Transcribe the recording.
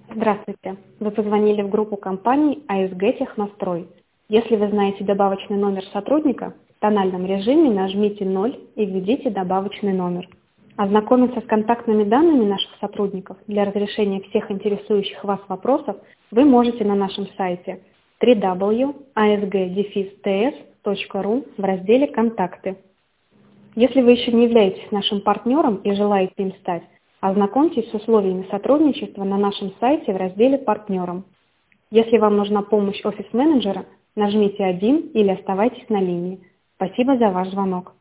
Здравствуйте. Вы позвонили в группу компаний АСГ Технострой. Если вы знаете добавочный номер сотрудника, в тональном режиме нажмите 0 и введите добавочный номер. Ознакомиться с контактными данными наших сотрудников для разрешения всех интересующих вас вопросов вы можете на нашем сайте www.asg-ts.ru в разделе «Контакты». Если вы еще не являетесь нашим партнером и желаете им стать, ознакомьтесь с условиями сотрудничества на нашем сайте в разделе «Партнерам». Если вам нужна помощь офис-менеджера, нажмите 1 или оставайтесь на линии. Спасибо за ваш звонок.